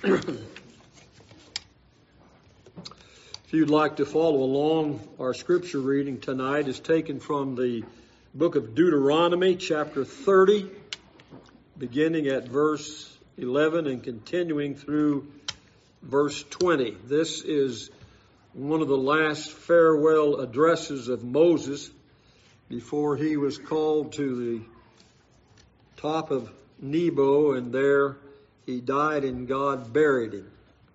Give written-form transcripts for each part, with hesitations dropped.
If you'd like to follow along, our scripture reading tonight is taken from the book of Deuteronomy, chapter 30, beginning at verse 11 and continuing through verse 20. This is one of the last farewell addresses of Moses before he was called to the top of Nebo, and there he died and God buried him.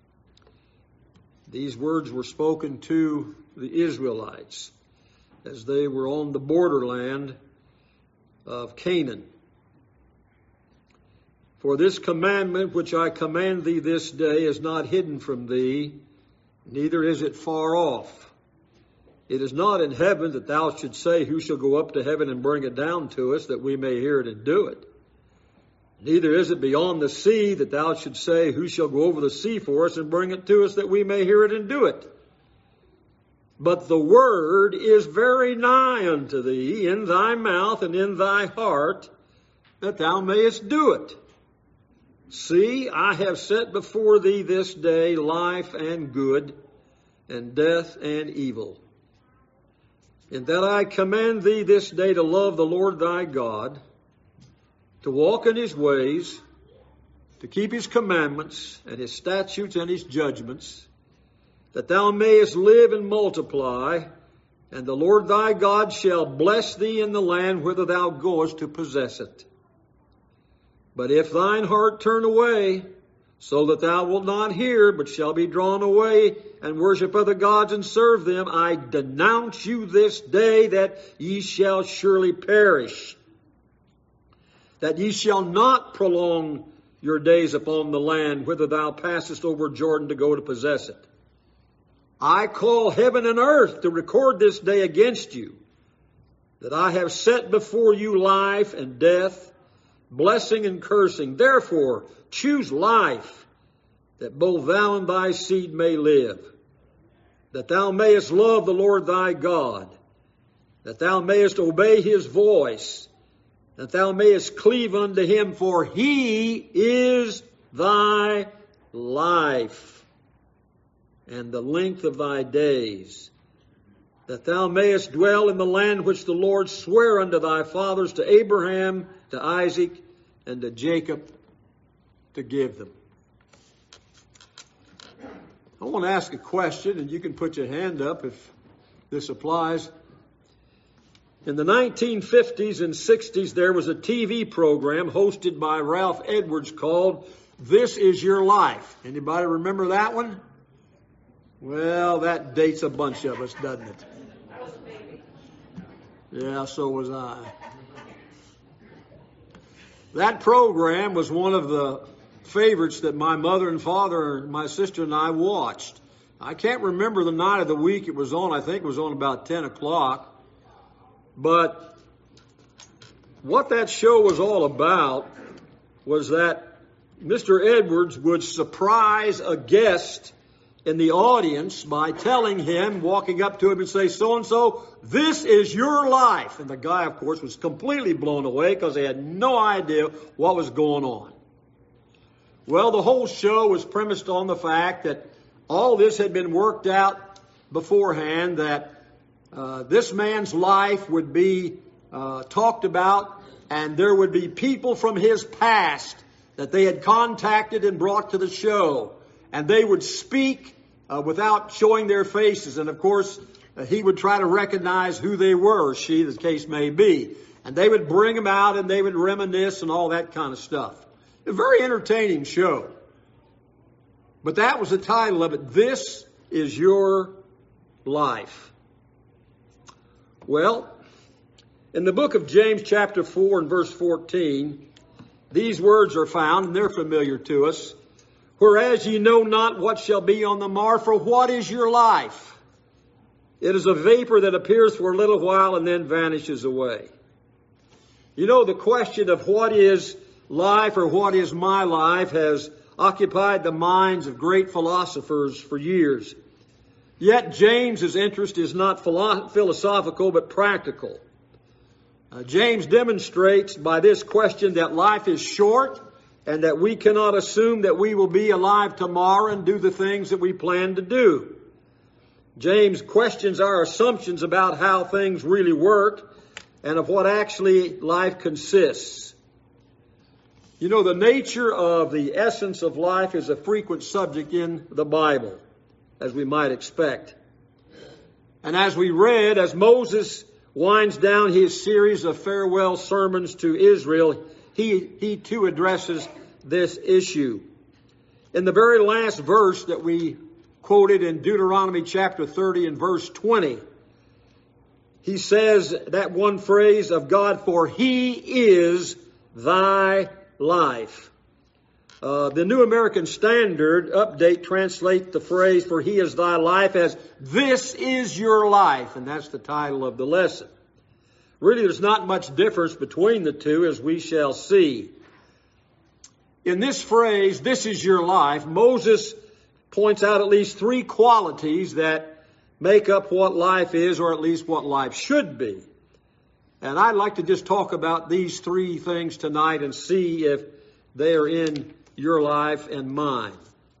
These words were spoken to the Israelites as they were on the borderland of Canaan. For this commandment which I command thee this day is not hidden from thee, neither is it far off. It is not in heaven that thou shouldst say, who shall go up to heaven and bring it down to us, that we may hear it and do it. Neither is it beyond the sea that thou shouldst say, who shall go over the sea for us and bring it to us, that we may hear it and do it. But the word is very nigh unto thee, in thy mouth and in thy heart, that thou mayest do it. See, I have set before thee this day life and good, and death and evil. And that I command thee this day to love the Lord thy God, to walk in his ways, to keep his commandments and his statutes and his judgments, that thou mayest live and multiply, and the Lord thy God shall bless thee in the land whither thou goest to possess it. But if thine heart turn away, so that thou wilt not hear, but shall be drawn away and worship other gods and serve them, I denounce you this day that ye shall surely perish. That ye shall not prolong your days upon the land whither thou passest over Jordan to go to possess it. I call heaven and earth to record this day against you, that I have set before you life and death, blessing and cursing. Therefore, choose life, that both thou and thy seed may live, that thou mayest love the Lord thy God, that thou mayest obey his voice, that thou mayest cleave unto him, for he is thy life and the length of thy days, that thou mayest dwell in the land which the Lord sware unto thy fathers, to Abraham, to Isaac, and to Jacob, to give them. I want to ask a question, and you can put your hand up if this applies. In the 1950s and 60s, there was a TV program hosted by Ralph Edwards called This Is Your Life. Anybody remember that one? Well, that dates a bunch of us, doesn't it? Yeah, so was I. That program was one of the favorites that my mother and father and my sister and I watched. I can't remember the night of the week it was on. I think it was on about 10 o'clock. But what that show was all about was that Mr. Edwards would surprise a guest in the audience by telling him, walking up to him and say, so-and-so, this is your life. And the guy, of course, was completely blown away because they had no idea what was going on. Well, the whole show was premised on the fact that all this had been worked out beforehand, that this man's life would be talked about, and there would be people from his past that they had contacted and brought to the show, and they would speak without showing their faces, and of course he would try to recognize who they were, or she, the case may be, and they would bring them out and they would reminisce and all that kind of stuff. A very entertaining show. But that was the title of it. This is your life. Well, in the book of James chapter 4 and verse 14, these words are found, and they're familiar to us. Whereas ye know not what shall be on the morrow, for what is your life? It is a vapor that appears for a little while and then vanishes away. You know, the question of what is life or what is my life has occupied the minds of great philosophers for years. Yet James's interest is not philosophical but practical. James demonstrates by this question that life is short and that we cannot assume that we will be alive tomorrow and do the things that we plan to do. James questions our assumptions about how things really work and of what actually life consists. You know, the nature of the essence of life is a frequent subject in the Bible, as we might expect. And as we read, as Moses winds down his series of farewell sermons to Israel, he too addresses this issue. In the very last verse that we quoted in Deuteronomy chapter 30 and verse 20, he says that one phrase of God, "For he is thy life." The New American Standard Update translates the phrase, "For he is thy life," as "this is your life," and that's the title of the lesson. Really, there's not much difference between the two, as we shall see. In this phrase, "this is your life," Moses points out at least three qualities that make up what life is, or at least what life should be. And I'd like to just talk about these three things tonight and see if they are in your life and mine.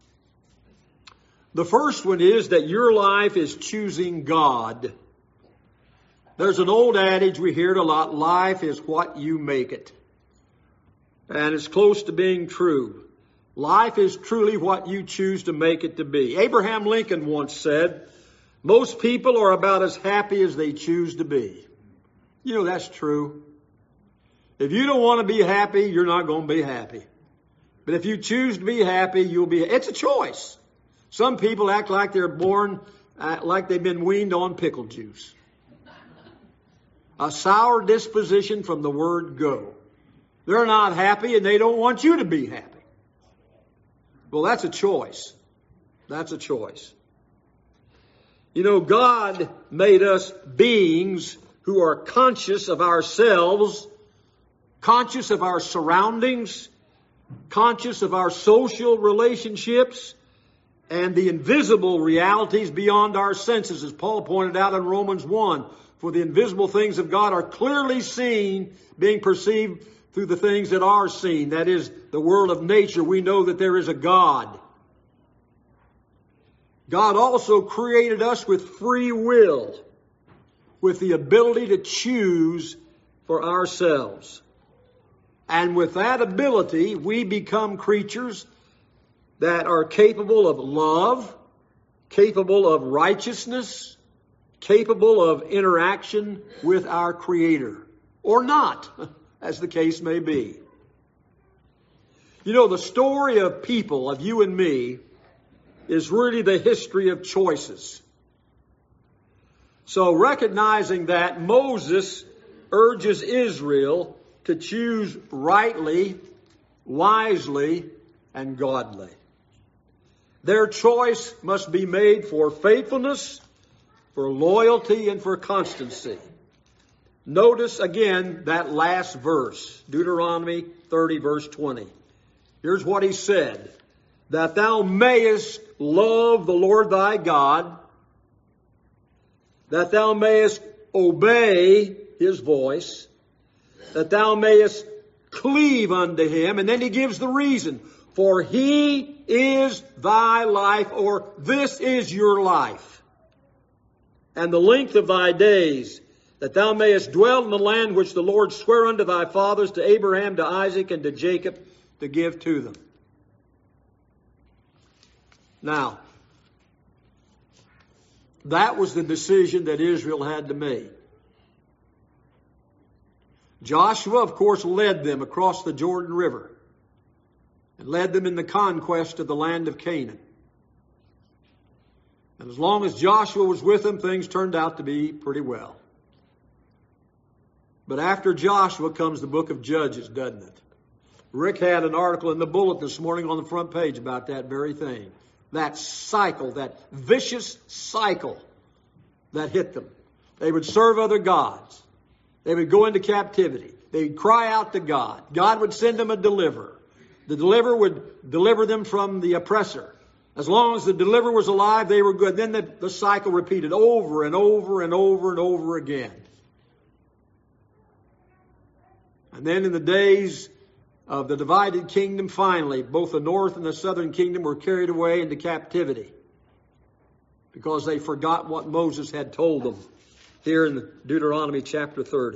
The first one is that your life is choosing God. There's an old adage, we hear it a lot, life is what you make it. And it's close to being true. Life is truly what you choose to make it to be. Abraham Lincoln once said, "Most people are about as happy as they choose to be." You know, that's true. If you don't want to be happy, you're not going to be happy. But if you choose to be happy, you'll be. It's a choice. Some people act like they're born, like they've been weaned on pickle juice. A sour disposition from the word go. They're not happy and they don't want you to be happy. Well, that's a choice. That's a choice. You know, God made us beings who are conscious of ourselves, conscious of our surroundings, conscious of our social relationships, and the invisible realities beyond our senses, as Paul pointed out in Romans 1. For the invisible things of God are clearly seen, being perceived through the things that are seen. That is, the world of nature. We know that there is a God. God also created us with free will, with the ability to choose for ourselves. And with that ability, we become creatures that are capable of love, capable of righteousness, capable of interaction with our Creator. Or not, as the case may be. You know, the story of people, of you and me, is really the history of choices. So recognizing that, Moses urges Israel to choose rightly, wisely, and godly. Their choice must be made for faithfulness, for loyalty, and for constancy. Notice again that last verse, Deuteronomy 30, verse 20. Here's what he said. That thou mayest love the Lord thy God, that thou mayest obey his voice, that thou mayest cleave unto him. And then he gives the reason. For he is thy life, or this is your life. And the length of thy days, that thou mayest dwell in the land which the Lord sware unto thy fathers, to Abraham, to Isaac, and to Jacob, to give to them. Now, that was the decision that Israel had to make. Joshua, of course, led them across the Jordan River and led them in the conquest of the land of Canaan. And as long as Joshua was with them, things turned out to be pretty well. But after Joshua comes the book of Judges, doesn't it? Rick had an article in the Bulletin this morning on the front page about that very thing. That cycle, that vicious cycle that hit them. They would serve other gods. They would go into captivity. They'd cry out to God. God would send them a deliverer. The deliverer would deliver them from the oppressor. As long as the deliverer was alive, they were good. Then the cycle repeated over and over and over and over again. And then in the days of the divided kingdom, finally, both the north and the southern kingdom were carried away into captivity because they forgot what Moses had told them here in Deuteronomy chapter 30.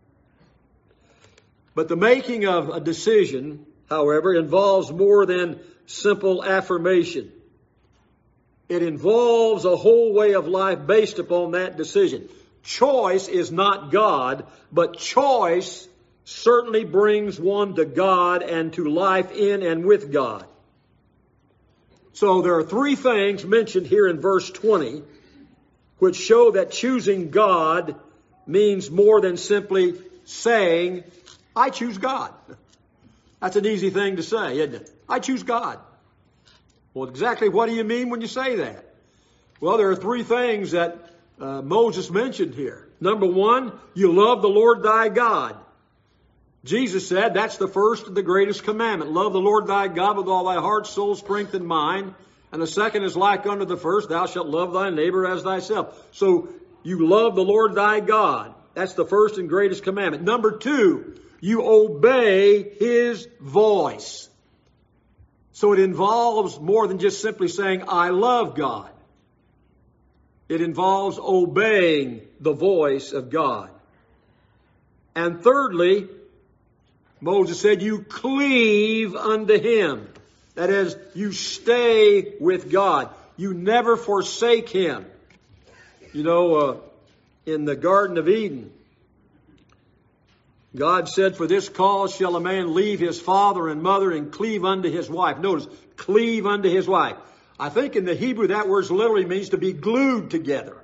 But the making of a decision, however, involves more than simple affirmation. It involves a whole way of life based upon that decision. Choice is not God, but choice certainly brings one to God and to life in and with God. So there are three things mentioned here in verse 20 which show that choosing God means more than simply saying, I choose God. That's an easy thing to say, isn't it? I choose God. Well, exactly what do you mean when you say that? Well, there are three things that Moses mentioned here. Number one, you love the Lord thy God. Jesus said that's the first and the greatest commandment. Love the Lord thy God with all thy heart, soul, strength, and mind. And the second is like unto the first, thou shalt love thy neighbor as thyself. So you love the Lord thy God. That's the first and greatest commandment. Number two, you obey His voice. So it involves more than just simply saying, I love God. It involves obeying the voice of God. And thirdly, Moses said, you cleave unto Him. That is, you stay with God. You never forsake Him. You know, in the Garden of Eden, God said, for this cause shall a man leave his father and mother and cleave unto his wife. Notice, cleave unto his wife. I think in the Hebrew that word literally means to be glued together.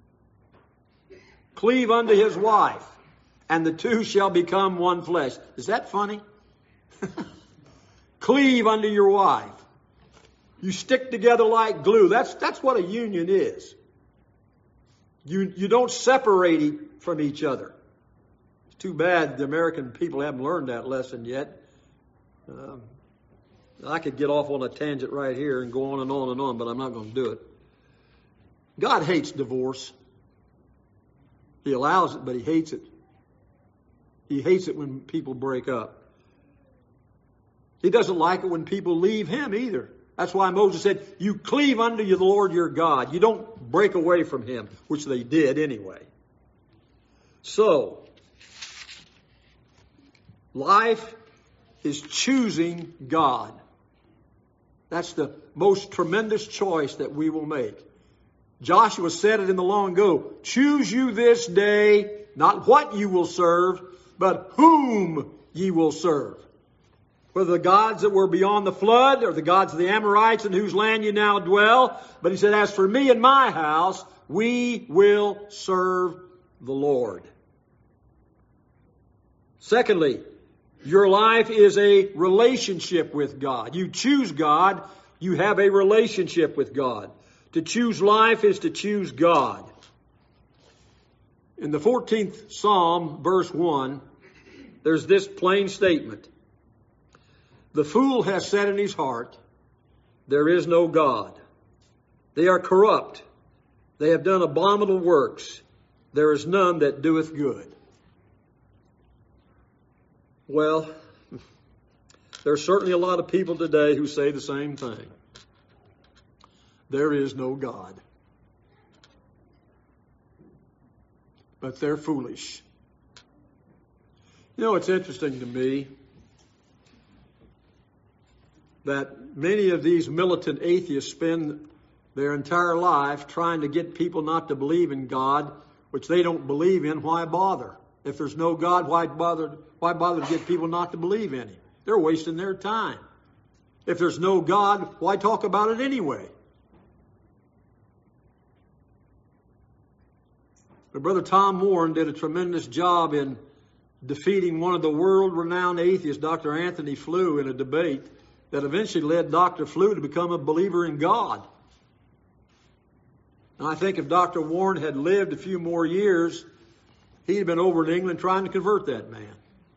Cleave unto his wife, and the two shall become one flesh. Is that funny? Cleave unto your wife. You stick together like glue. That's what a union is. You don't separate from each other. It's too bad the American people haven't learned that lesson yet. I could get off on a tangent right here and go on and on and on, but I'm not going to do it. God hates divorce. He allows it, but He hates it. He hates it when people break up. He doesn't like it when people leave Him either. That's why Moses said, you cleave unto the Lord your God. You don't break away from Him, which they did anyway. So, life is choosing God. That's the most tremendous choice that we will make. Joshua said it in the long ago, choose you this day, not what you will serve, but whom ye will serve. Whether the gods that were beyond the flood or the gods of the Amorites in whose land you now dwell. But he said, as for me and my house, we will serve the Lord. Secondly, your life is a relationship with God. You choose God, you have a relationship with God. To choose life is to choose God. In the 14th Psalm, verse 1, there's this plain statement. The fool has said in his heart, there is no God. They are corrupt. They have done abominable works. There is none that doeth good. Well, there's certainly a lot of people today who say the same thing. There is no God. But they're foolish. You know, it's interesting to me that many of these militant atheists spend their entire life trying to get people not to believe in God, which they don't believe in. Why bother? If there's no God, why bother to get people not to believe in Him? They're wasting their time. If there's no God, why talk about it anyway? But Brother Tom Warren did a tremendous job in defeating one of the world-renowned atheists, Dr. Anthony Flew, in a debate that eventually led Dr. Flew to become a believer in God. And I think if Dr. Warren had lived a few more years, he'd have been over in England trying to convert that man.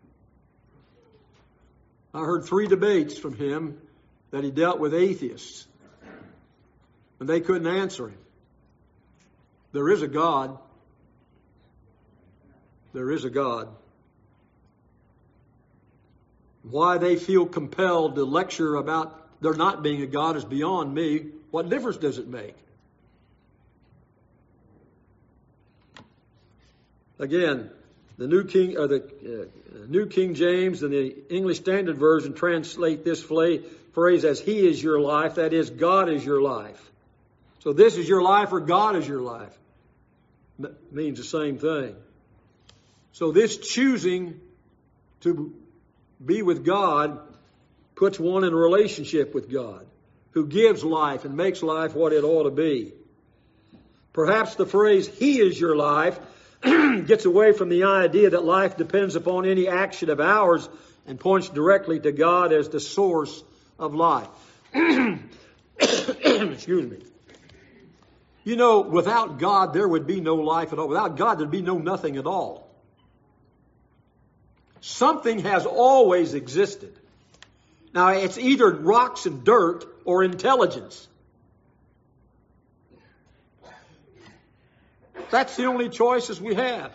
I heard 3 debates from him that he dealt with atheists, and they couldn't answer him. There is a God. There is a God. Why they feel compelled to lecture about there not being a God is beyond me. What difference does it make? Again, the New King James and the English Standard Version translate this phrase as He is your life. That is, God is your life. So this is your life or God is your life. Means the same thing. So this choosing to be with God puts one in a relationship with God, who gives life and makes life what it ought to be. Perhaps the phrase, He is your life, gets away from the idea that life depends upon any action of ours and points directly to God as the source of life. Excuse me. You know, without God, there would be no life at all. Without God, there'd be no nothing at all. Something has always existed. Now, it's either rocks and dirt or intelligence. That's the only choices we have.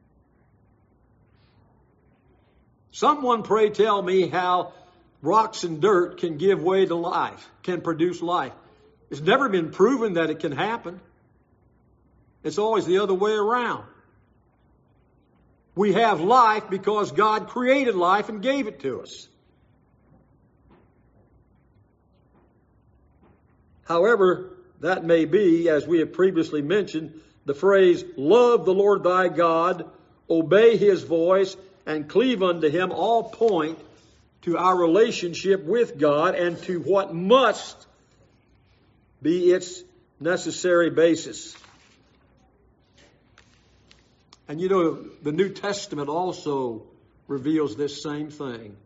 Someone pray tell me how rocks and dirt can give way to life, can produce life. It's never been proven that it can happen. It's always the other way around. We have life because God created life and gave it to us. However, that may be, as we have previously mentioned, the phrase, love the Lord thy God, obey His voice, and cleave unto Him, all point to our relationship with God and to what must be its necessary basis. And you know, the New Testament also reveals this same thing.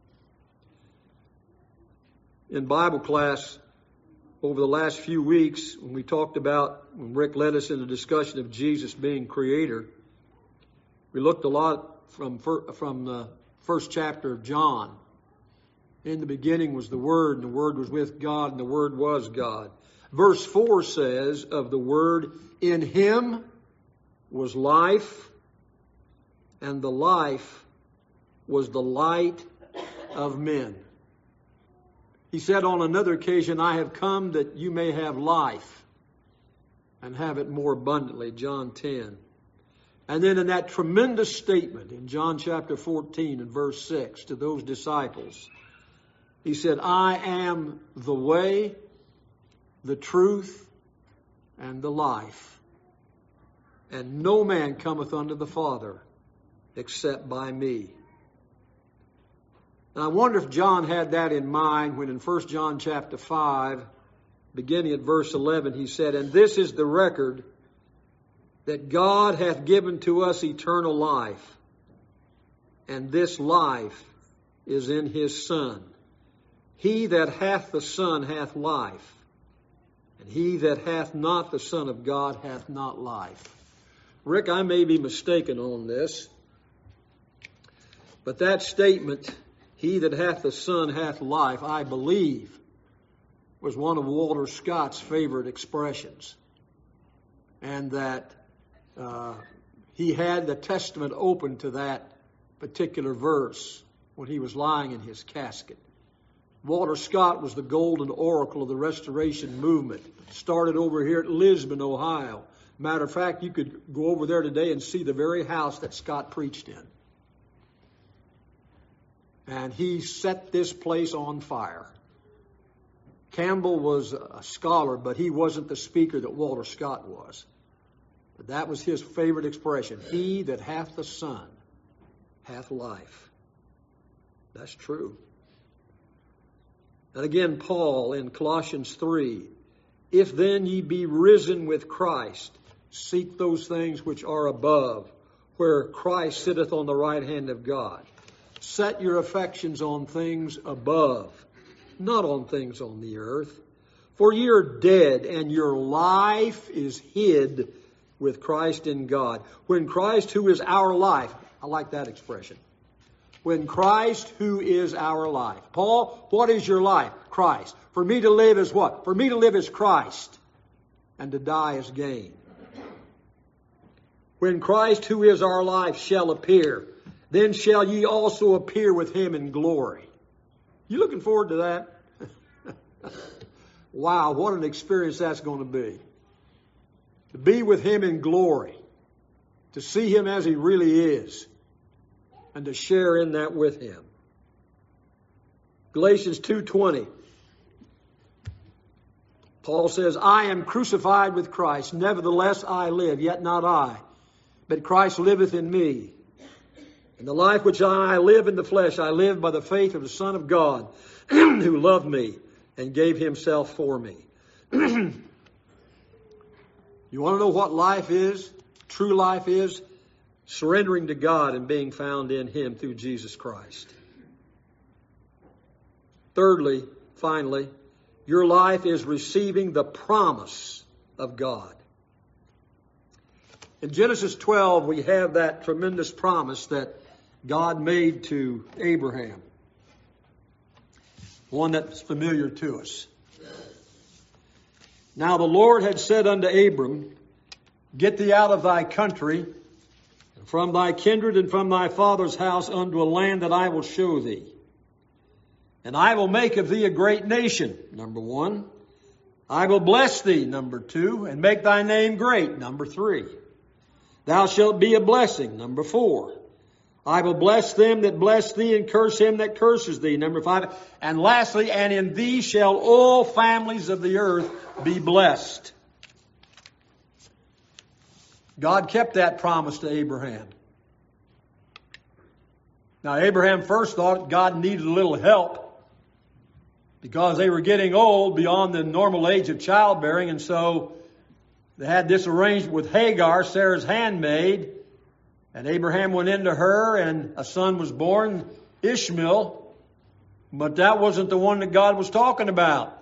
In Bible class, over the last few weeks, when Rick led us in a discussion of Jesus being creator, we looked a lot from the first chapter of John. In the beginning was the Word, and the Word was with God, and the Word was God. Verse 4 says of the Word, in Him was life, and the life was the light of men. He said on another occasion, I have come that you may have life and have it more abundantly, John 10. And then in that tremendous statement in John chapter 14 and verse 6 to those disciples, He said, I am the way, the truth, and the life. And no man cometh unto the Father except by me. And I wonder if John had that in mind when in 1 John chapter 5, beginning at verse 11, he said, and this is the record that God hath given to us eternal life, and this life is in His Son. He that hath the Son hath life, and he that hath not the Son of God hath not life. Rick, I may be mistaken on this, but that statement, he that hath the Son hath life, I believe, was one of Walter Scott's favorite expressions. And that he had the Testament open to that particular verse when he was lying in his casket. Walter Scott was the golden oracle of the Restoration movement. Started over here at Lisbon, Ohio. Matter of fact, you could go over there today and see the very house that Scott preached in. And he set this place on fire. Campbell was a scholar, but he wasn't the speaker that Walter Scott was. But that was his favorite expression. He that hath the Son hath life. That's true. And again, Paul in Colossians 3, if then ye be risen with Christ, seek those things which are above, where Christ sitteth on the right hand of God. Set your affections on things above, not on things on the earth. For ye are dead, and your life is hid with Christ in God. When Christ, who is our life, I like that expression. When Christ, who is our life. Paul, what is your life? Christ. For me to live is what? For me to live is Christ, and to die is gain. When Christ, who is our life, shall appear, then shall ye also appear with Him in glory. You looking forward to that? Wow, what an experience that's going to be. To be with Him in glory. To see Him as He really is. And to share in that with Him. Galatians 2:20. Paul says, I am crucified with Christ. Nevertheless I live, yet not I. But Christ liveth in me. And the life which I live in the flesh, I live by the faith of the Son of God, who loved me and gave Himself for me. You want to know what life is? True life is? Surrendering to God and being found in Him through Jesus Christ. Thirdly, finally, your life is receiving the promise of God. In Genesis 12, we have that tremendous promise that God made to Abraham. One that's familiar to us. Now the Lord had said unto Abram, Get thee out of thy country, and from thy kindred and from thy father's house unto a land that I will show thee. And I will make of thee a great nation, number 1. I will bless thee, number 2, and make thy name great, number 3. Thou shalt be a blessing, number 4. I will bless them that bless thee and curse him that curses thee, number 5. And lastly, and in thee shall all families of the earth be blessed. God kept that promise to Abraham. Now, Abraham first thought God needed a little help because they were getting old beyond the normal age of childbearing, and so they had this arrangement with Hagar, Sarah's handmaid, and Abraham went into her, and a son was born, Ishmael, but that wasn't the one that God was talking about.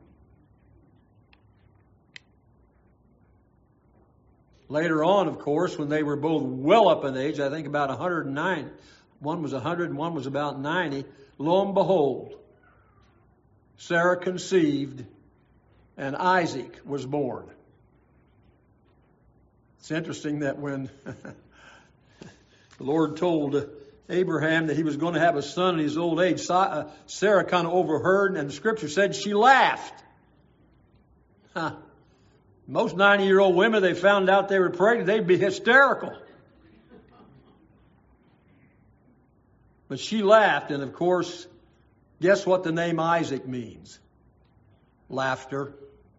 Later on, of course, when they were both well up in age, I think about 109, one was 100 and one was about 90, lo and behold, Sarah conceived and Isaac was born. It's interesting that when the Lord told Abraham that he was going to have a son in his old age, Sarah kind of overheard, and the scripture said she laughed. Most 90-year-old women, they found out they were pregnant, they'd be hysterical. But she laughed, and of course, guess what the name Isaac means? Laughter.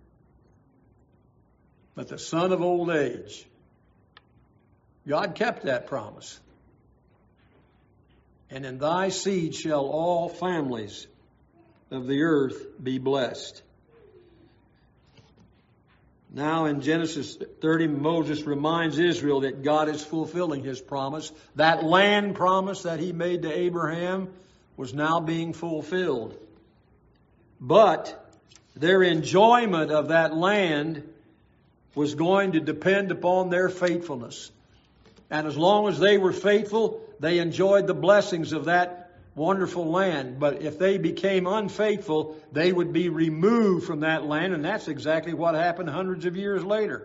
But the son of old age. God kept that promise. And in thy seed shall all families of the earth be blessed. Now in Genesis 30, Moses reminds Israel that God is fulfilling His promise. That land promise that He made to Abraham was now being fulfilled. But their enjoyment of that land was going to depend upon their faithfulness. And as long as they were faithful, they enjoyed the blessings of that wonderful land. But if they became unfaithful, they would be removed from that land, and that's exactly what happened hundreds of years later.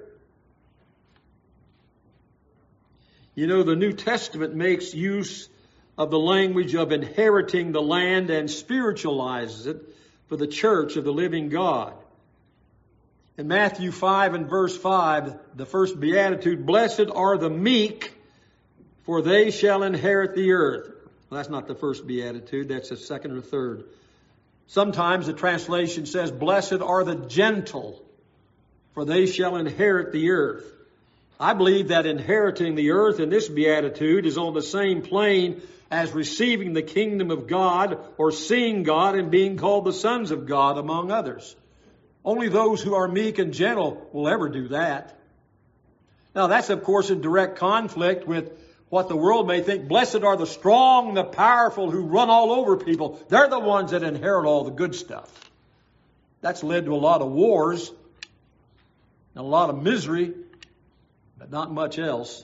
You know, the New Testament makes use of the language of inheriting the land and spiritualizes it for the church of the living God. In Matthew 5 and verse 5, the first beatitude, Blessed are the meek, for they shall inherit the earth. Well, that's not the first beatitude, that's the second or third. Sometimes the translation says, Blessed are the gentle, for they shall inherit the earth. I believe that inheriting the earth in this beatitude is on the same plane as receiving the kingdom of God or seeing God and being called the sons of God, among others. Only those who are meek and gentle will ever do that. Now, that's, of course, in direct conflict with what the world may think. Blessed are the strong, the powerful who run all over people. They're the ones that inherit all the good stuff. That's led to a lot of wars and a lot of misery, but not much else.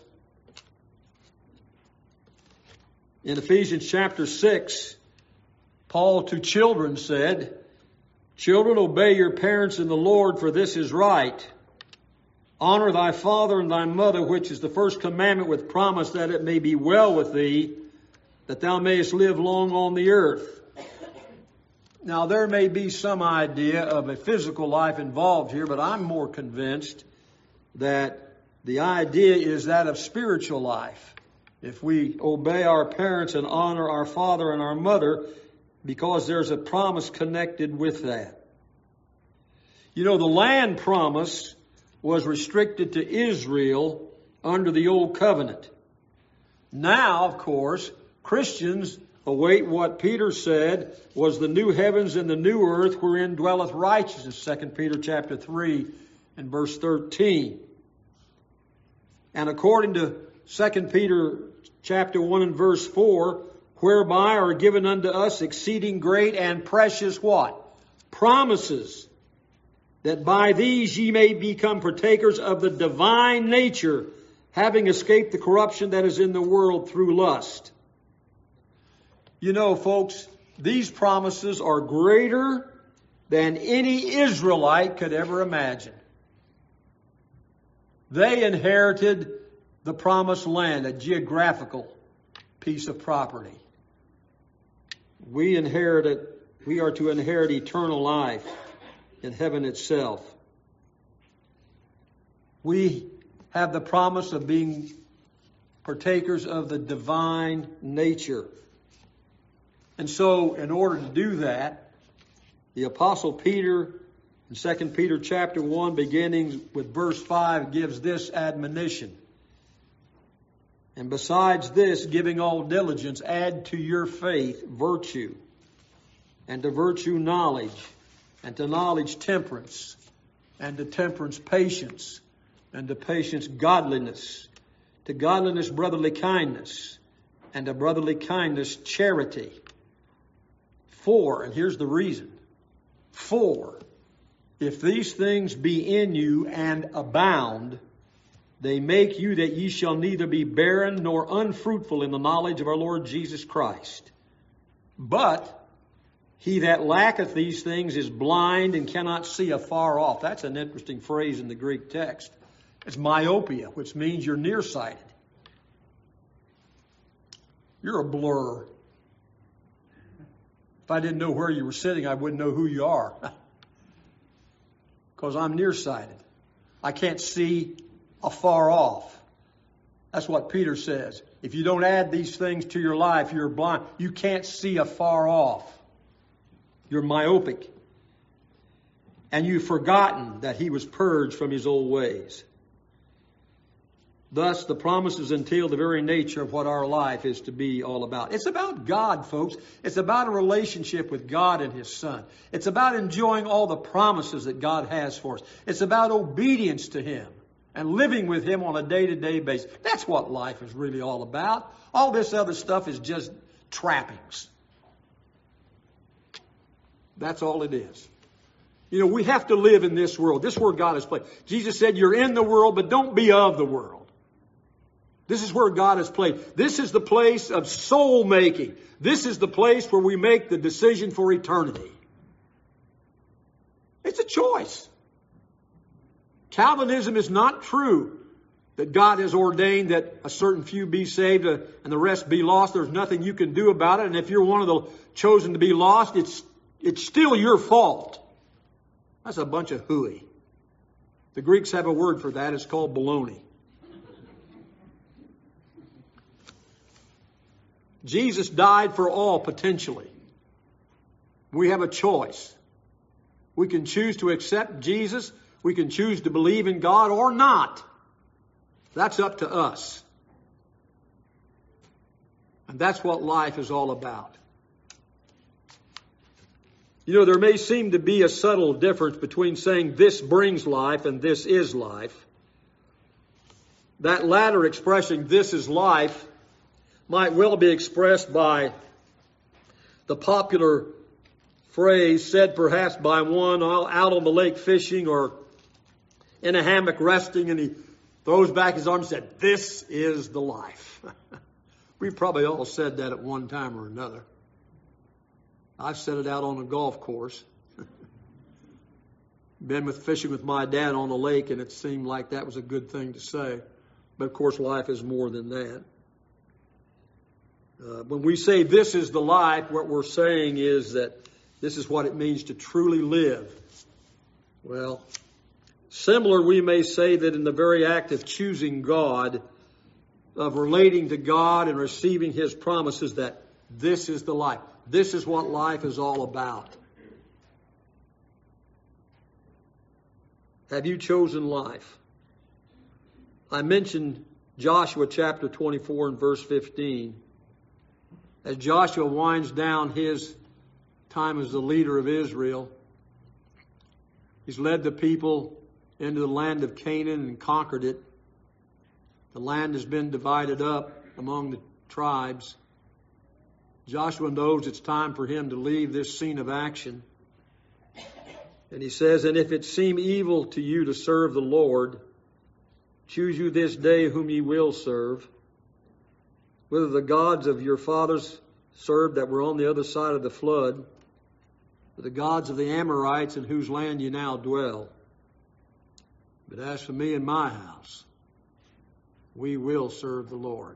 In Ephesians chapter 6, Paul to children said, Children, obey your parents in the Lord, for this is right. Honor thy father and thy mother, which is the first commandment with promise that it may be well with thee, that thou mayest live long on the earth. Now, there may be some idea of a physical life involved here, but I'm more convinced that the idea is that of spiritual life. If we obey our parents and honor our father and our mother, because there's a promise connected with that. You know, the land promise was restricted to Israel under the Old Covenant. Now, of course, Christians await what Peter said was the new heavens and the new earth wherein dwelleth righteousness, 2 Peter chapter 3 and verse 13. And according to 2 Peter chapter 1 and verse 4, whereby are given unto us exceeding great and precious what? Promises, that by these ye may become partakers of the divine nature, having escaped the corruption that is in the world through lust. You know, folks, these promises are greater than any Israelite could ever imagine. They inherited the promised land, a geographical piece of property. We are to inherit eternal life in heaven itself. We have the promise of being partakers of the divine nature. And so, in order to do that, the Apostle Peter in 2 Peter chapter 1, beginning with verse 5, gives this admonition. And besides this, giving all diligence, add to your faith virtue, and to virtue knowledge, and to knowledge temperance, and to temperance patience, and to patience godliness, to godliness brotherly kindness, and to brotherly kindness charity. For, and here's the reason, for, if these things be in you and abound, they make you that ye shall neither be barren nor unfruitful in the knowledge of our Lord Jesus Christ. But he that lacketh these things is blind and cannot see afar off. That's an interesting phrase in the Greek text. It's myopia, which means you're nearsighted. You're a blur. If I didn't know where you were sitting, I wouldn't know who you are. Because I'm nearsighted. I can't see afar off. That's what Peter says. If you don't add these things to your life, you're blind. You can't see afar off. You're myopic. And you've forgotten that he was purged from his old ways. Thus, the promises entail the very nature of what our life is to be all about. It's about God, folks. It's about a relationship with God and His Son. It's about enjoying all the promises that God has for us. It's about obedience to Him and living with Him on a day-to-day basis. That's what life is really all about. All this other stuff is just trappings. That's all it is. You know, we have to live in this world. This is where God has placed. Jesus said, you're in the world, but don't be of the world. This is where God has placed. This is the place of soul making. This is the place where we make the decision for eternity. It's a choice. Calvinism is not true that God has ordained that a certain few be saved and the rest be lost. There's nothing you can do about it. And if you're one of the chosen to be lost, it's still your fault. That's a bunch of hooey. The Greeks have a word for that. It's called baloney. Jesus died for all potentially. We have a choice. We can choose to accept Jesus. We can choose to believe in God or not. That's up to us. And that's what life is all about. You know, there may seem to be a subtle difference between saying this brings life and this is life. That latter expression, this is life, might well be expressed by the popular phrase said perhaps by one out on the lake fishing or in a hammock resting, and he throws back his arm and said, this is the life. We've probably all said that at one time or another. I've said it out on a golf course. Been fishing with my dad on the lake, and it seemed like that was a good thing to say. But of course, life is more than that. When we say this is the life, what we're saying is that This is what it means to truly live. Well, similar, we may say that in the very act of choosing God, of relating to God and receiving His promises, that this is the life. This is what life is all about. Have you chosen life? I mentioned Joshua chapter 24 and verse 15. As Joshua winds down his time as the leader of Israel, he's led the people into the land of Canaan and conquered it. The land has been divided up among the tribes. Joshua knows it's time for him to leave this scene of action. And he says, "And if it seem evil to you to serve the Lord, choose you this day whom ye will serve, whether the gods of your fathers served that were on the other side of the flood, or the gods of the Amorites in whose land you now dwell. But as for me and my house, we will serve the Lord."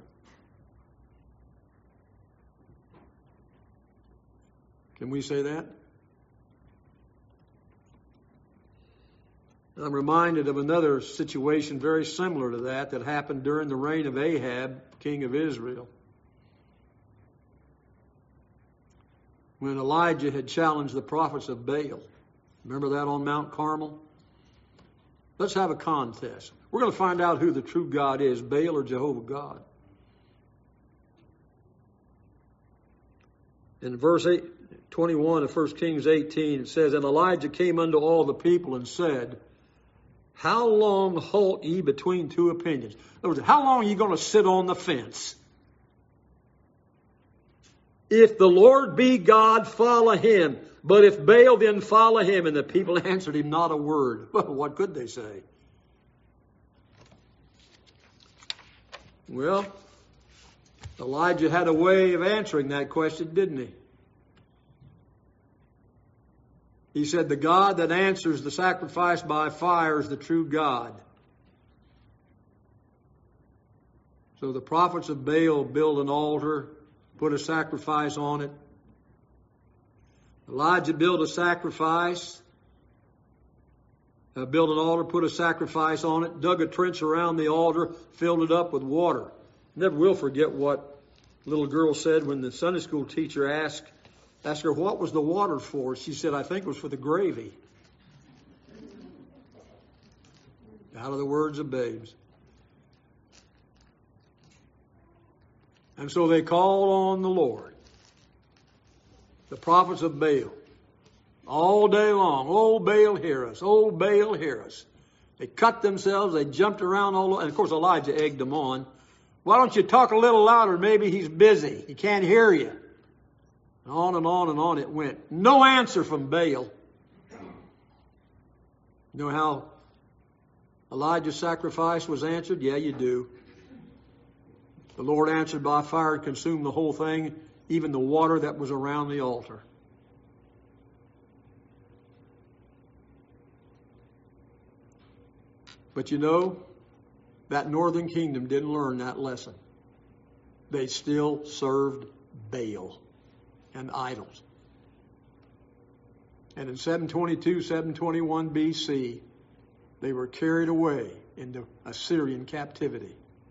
Can we say that? I'm reminded of another situation very similar to that happened during the reign of Ahab, king of Israel. When Elijah had challenged the prophets of Baal. Remember that on Mount Carmel? Let's have a contest. We're going to find out who the true God is, Baal or Jehovah God. In verse 21 of 1 Kings 18, it says, "And Elijah came unto all the people and said, How long halt ye between two opinions?" In other words, how long are you going to sit on the fence? "If the Lord be God, follow him. But if Baal, then follow him." And the people answered him not a word. Well, what could they say? Well, Elijah had a way of answering that question, didn't he? He said, "The God that answers the sacrifice by fire is the true God." So the prophets of Baal built an altar, put a sacrifice on it. Elijah built a sacrifice, built an altar, put a sacrifice on it, dug a trench around the altar, filled it up with water. Never will forget what the little girl said when the Sunday school teacher asked her what was the water for. She said, "I think it was for the gravy." Out of the words of babes. And so they called on the Lord. The prophets of Baal. All day long. "Oh, Baal, hear us. Oh, Baal, hear us." They cut themselves. They jumped around all over. And of course, Elijah egged them on. "Why don't you talk a little louder? Maybe he's busy. He can't hear you." And on and on and on it went. No answer from Baal. You know how Elijah's sacrifice was answered? Yeah, you do. The Lord answered by fire and consumed the whole thing, even the water that was around the altar. But you know, that northern kingdom didn't learn that lesson. They still served Baal and idols. And in 722, 721 BC, they were carried away into Assyrian captivity.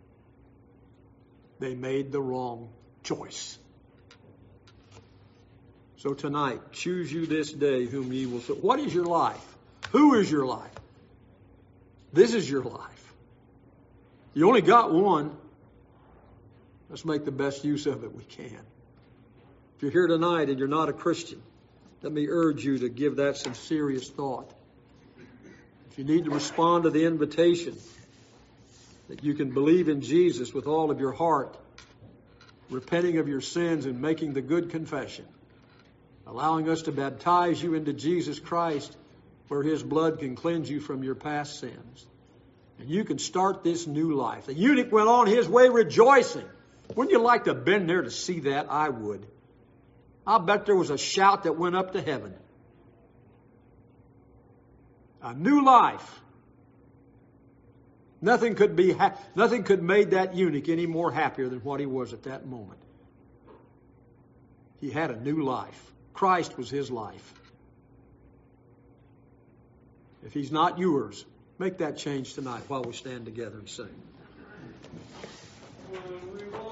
They made the wrong choice. So tonight, choose you this day whom ye will serve. What is your life? Who is your life? This is your life. You only got one. Let's make the best use of it we can. If you're here tonight and you're not a Christian, let me urge you to give that some serious thought. If you need to respond to the invitation that you can believe in Jesus with all of your heart, repenting of your sins and making the good confession, allowing us to baptize you into Jesus Christ where His blood can cleanse you from your past sins. And you can start this new life. The eunuch went on his way rejoicing. Wouldn't you like to have been there to see that? I would. I'll bet there was a shout that went up to heaven. A new life. Nothing could made that eunuch any more happier than what he was at that moment. He had a new life. Christ was his life. If he's not yours, make that change tonight while we stand together and sing.